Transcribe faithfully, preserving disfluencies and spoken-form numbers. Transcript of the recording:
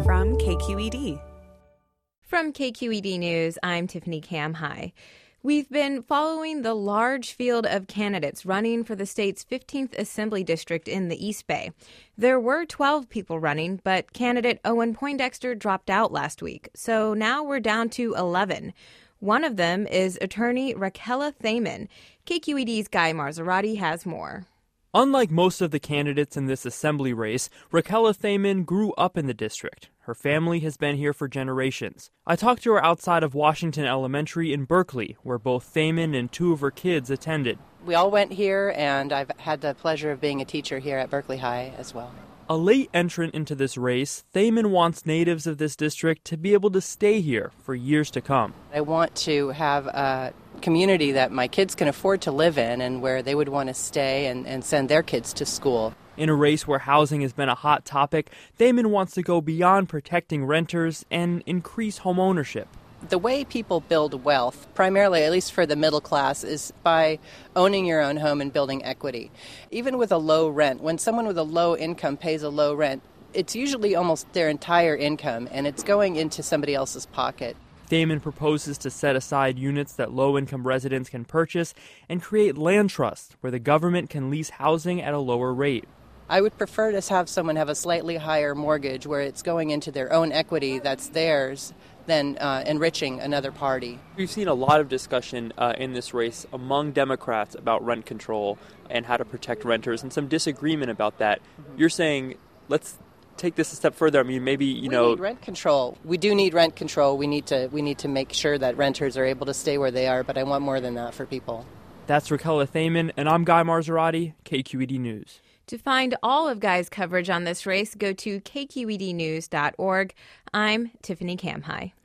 from K Q E D. From K Q E D News, I'm Tiffany Kamhai. We've been following the large field of candidates running for the state's fifteenth Assembly District in the East Bay. There were twelve people running, but candidate Owen Poindexter dropped out last week, so now we're down to eleven. One of them is attorney Raquella Thaman. K Q E D's Guy Marzorati has more. Unlike most of the candidates in this assembly race, Raquella Thaman grew up in the district. Her family has been here for generations. I talked to her outside of Washington Elementary in Berkeley, where both Thaman and two of her kids attended. We all went here, and I've had the pleasure of being a teacher here at Berkeley High as well. A late entrant into this race, Thaman wants natives of this district to be able to stay here for years to come. I want to have a community that my kids can afford to live in and where they would want to stay and, and send their kids to school. In a race where housing has been a hot topic, Thaman wants to go beyond protecting renters and increase home ownership. The way people build wealth, primarily, at least for the middle class, is by owning your own home and building equity. Even with a low rent, when someone with a low income pays a low rent, it's usually almost their entire income, and it's going into somebody else's pocket. Thaman proposes to set aside units that low-income residents can purchase and create land trusts where the government can lease housing at a lower rate. I would prefer to have someone have a slightly higher mortgage where it's going into their own equity that's theirs than uh, enriching another party. We've seen a lot of discussion uh, in this race among Democrats about rent control and how to protect renters, and some disagreement about that. Mm-hmm. You're saying, let's take this a step further. I mean, maybe, you we know... We need rent control. We do need rent control. We need to we need to make sure that renters are able to stay where they are, but I want more than that for people. That's Raquella Thaman, and I'm Guy Marzorati, K Q E D News. To find all of Guy's coverage on this race, go to K Q E D news dot org. I'm Tiffany Kamhai.